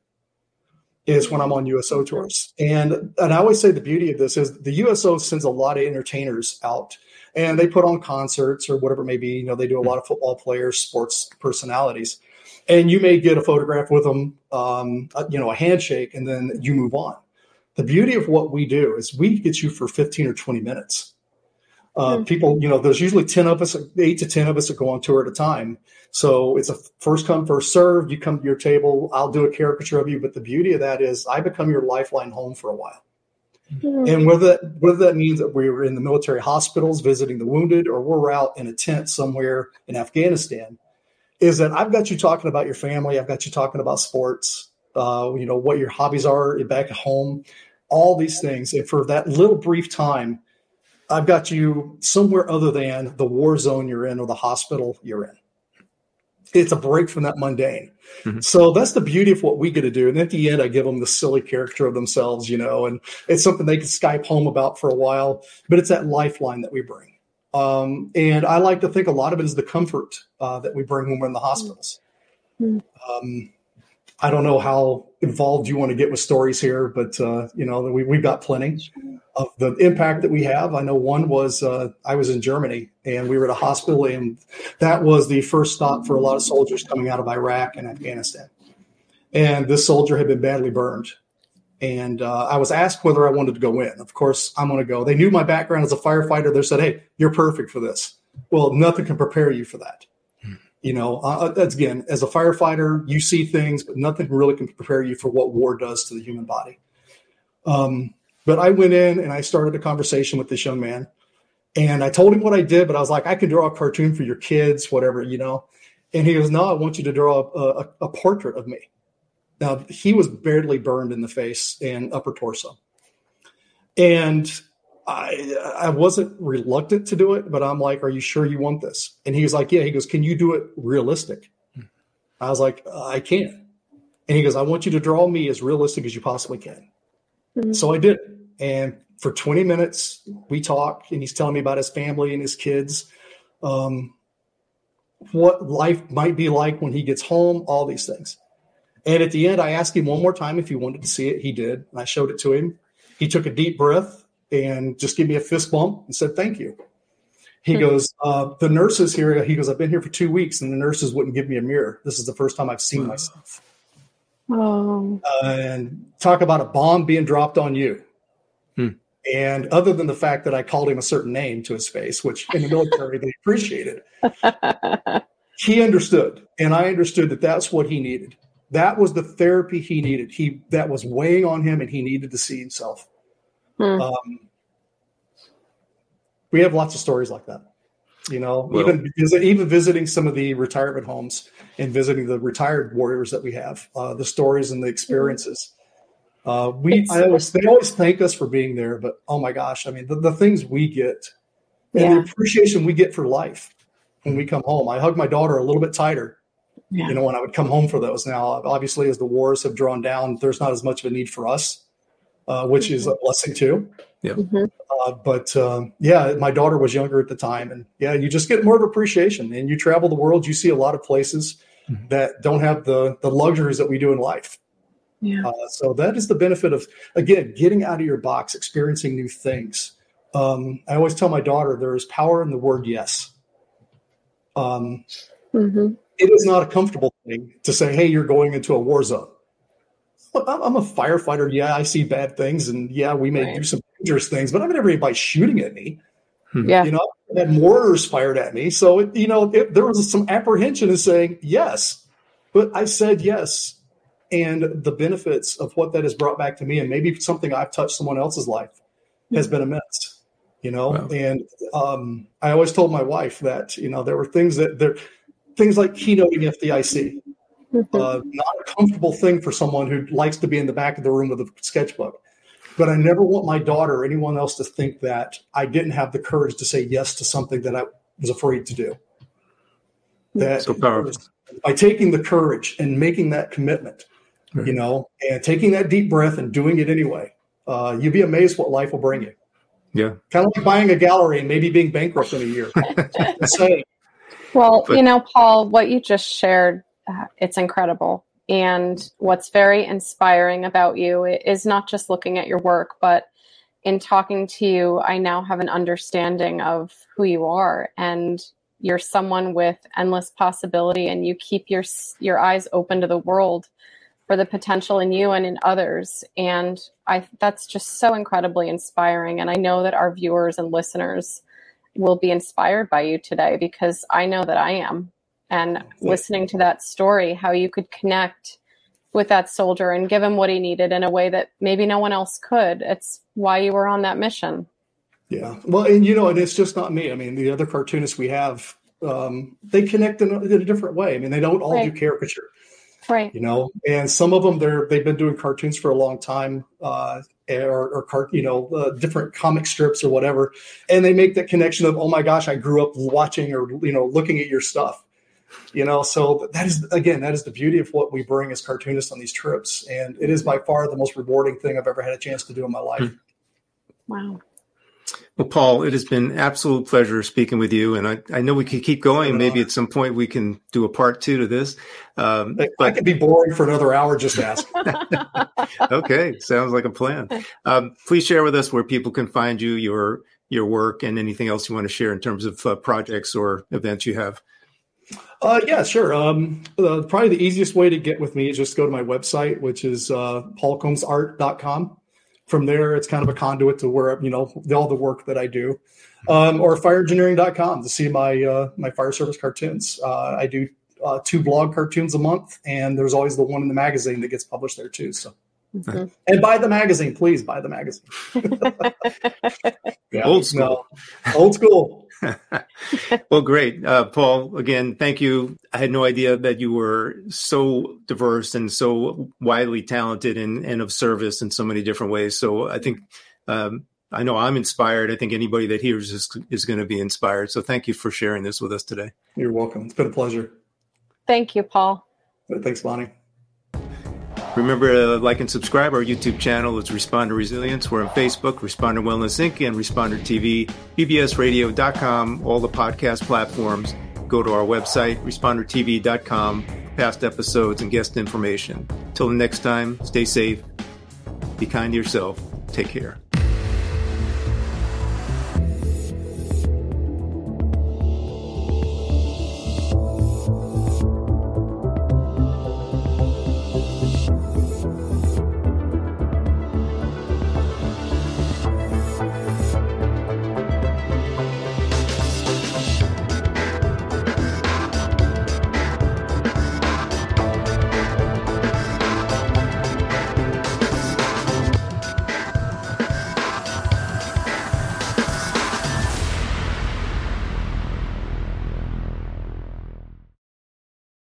is when I'm on U S O tours. And, and I always say the beauty of this is the U S O sends a lot of entertainers out. And they put on concerts or whatever it may be. You know, they do a lot of football players, sports personalities. And you may get a photograph with them, um, you know, a handshake, and then you move on. The beauty of what we do is we get you for fifteen or twenty minutes. Uh, mm-hmm. People, you know, there's usually ten of us, eight to ten of us that go on tour at a time. So it's a first come, first serve. You come to your table, I'll do a caricature of you. But the beauty of that is I become your lifeline home for a while. And whether that, whether that means that we were in the military hospitals visiting the wounded, or we're out in a tent somewhere in Afghanistan, is that I've got you talking about your family. I've got you talking about sports, uh, you know, what your hobbies are back at home, all these things. And for that little brief time, I've got you somewhere other than the war zone you're in or the hospital you're in. It's a break from that mundane. Mm-hmm. So that's the beauty of what we get to do. And at the end, I give them the silly character of themselves, you know, and it's something they can Skype home about for a while, but it's that lifeline that we bring. Um, and I like to think a lot of it is the comfort uh, that we bring when we're in the hospitals. Mm-hmm. Um, I don't know how involved you want to get with stories here, but, uh, you know, we, we've got plenty of the impact that we have. I know one was uh, I was in Germany and we were at a hospital, and that was the first stop for a lot of soldiers coming out of Iraq and Afghanistan. And this soldier had been badly burned. And uh, I was asked whether I wanted to go in. Of course, I'm going to go. They knew my background as a firefighter. They said, hey, you're perfect for this. Well, nothing can prepare you for that. You know, uh, that's, again, as a firefighter, you see things, but nothing really can prepare you for what war does to the human body. Um, But I went in and I started a conversation with this young man. And I told him what I did, but I was like, I can draw a cartoon for your kids, whatever, you know. And he goes, no, I want you to draw a, a, a portrait of me. Now, he was badly burned in the face and upper torso. And I I wasn't reluctant to do it, but I'm like, are you sure you want this? And he was like, yeah. He goes, can you do it realistic? I was like, I can. And he goes, I want you to draw me as realistic as you possibly can. Mm-hmm. So I did. And for twenty minutes, we talked, and he's telling me about his family and his kids, um, what life might be like when he gets home, all these things. And at the end, I asked him one more time if he wanted to see it. He did. And I showed it to him. He took a deep breath and just gave me a fist bump and said, thank you. He mm-hmm. goes, uh, the nurses here, he goes, I've been here for two weeks and the nurses wouldn't give me a mirror. This is the first time I've seen myself. Oh. Uh, and talk about a bomb being dropped on you. Hmm. And other than the fact that I called him a certain name to his face, which in the military they appreciated, he understood. And I understood that that's what he needed. That was the therapy he needed. He that was weighing on him, and he needed to see himself. Hmm. Um, we have lots of stories like that. You know, well, even even visiting some of the retirement homes and visiting the retired warriors that we have, uh, the stories and the experiences. Uh, we I always they always thank us for being there, but oh my gosh, I mean the, the things we get and yeah. the appreciation we get for life when we come home. I hug my daughter a little bit tighter, yeah. you know, when I would come home for those. Now, obviously, as the wars have drawn down, there's not as much of a need for us, uh, which mm-hmm. is a blessing too. Yeah. Mm-hmm. Uh, but um, yeah, my daughter was younger at the time, and yeah, you just get more of appreciation. And you travel the world, you see a lot of places mm-hmm. that don't have the the luxuries that we do in life. Yeah. Uh, so that is the benefit of, again, getting out of your box, experiencing new things. Um, I always tell my daughter there is power in the word yes. Um, mm-hmm. It is not a comfortable thing to say, hey, you're going into a war zone. I'm a firefighter. Yeah, I see bad things. And yeah, we may right. do some dangerous things, but I never had anybody shooting at me. Yeah. You know, I had mortars fired at me. So, it, you know, it, there was some apprehension in saying yes, but I said yes. And the benefits of what that has brought back to me, and maybe something I've touched someone else's life, has been immense, you know. Wow. And um, I always told my wife that, you know, there were things that there, things like keynoting F D I C, mm-hmm. uh, not a comfortable thing for someone who likes to be in the back of the room with a sketchbook. But I never want my daughter or anyone else to think that I didn't have the courage to say yes to something that I was afraid to do. That so powerful. By taking the courage and making that commitment. Right. You know, and taking that deep breath and doing it anyway, uh, you'd be amazed what life will bring you. Yeah. Kind of like buying a gallery and maybe being bankrupt in a year. Well, but, you know, Paul, what you just shared, uh, it's incredible. And what's very inspiring about you is not just looking at your work, but in talking to you, I now have an understanding of who you are. And you're someone with endless possibility, and you keep your your eyes open to the world for the potential in you and in others. And I that's just so incredibly inspiring. And I know that our viewers and listeners will be inspired by you today, because I know that I am. And listening to that story, how you could connect with that soldier and give him what he needed in a way that maybe no one else could. It's why you were on that mission. Yeah. Well, and you know, and it's just not me. I mean, the other cartoonists we have, um, they connect in a, in a different way. I mean, they don't all right. do caricature. Right. You know, and some of them, they're, they've been doing cartoons for a long time, uh, or, or car, you know, uh, different comic strips or whatever. And they make that connection of, oh my gosh, I grew up watching or, you know, looking at your stuff, you know, so that is, again, that is the beauty of what we bring as cartoonists on these trips. And it is by far the most rewarding thing I've ever had a chance to do in my life. Wow. Well, Paul, it has been an absolute pleasure speaking with you. And I, I know we could keep going. Maybe at some point we can do a part two to this. Um, I, but... I could be boring for another hour, just ask. Okay. Sounds like a plan. Um, please share with us where people can find you, your your work, and anything else you want to share in terms of uh, projects or events you have. Uh, yeah, sure. Um, uh, probably the easiest way to get with me is just go to my website, which is uh, paul combs art dot com. From there, it's kind of a conduit to where, you know, all the work that I do, um, or fire engineering dot com to see my uh, my fire service cartoons. Uh, I do uh, two blog cartoons a month, and there's always the one in the magazine that gets published there too. So, Mm-hmm. And buy the magazine, please buy the magazine. Yeah, Old school. No, old school. Well, great. Uh, Paul, again, thank you. I had no idea that you were so diverse and so widely talented and, and of service in so many different ways. So I think, um, I know I'm inspired. I think anybody that hears is, is going to be inspired. So thank you for sharing this with us today. You're welcome. It's been a pleasure. Thank you, Paul. Thanks, Bonnie. Remember to like and subscribe our YouTube channel. It's Responder Resilience. We're on Facebook, Responder Wellness Incorporated, and Responder T V, B B S radio dot com, all the podcast platforms. Go to our website, responder t v dot com, past episodes and guest information. Till the next time, stay safe, be kind to yourself, take care.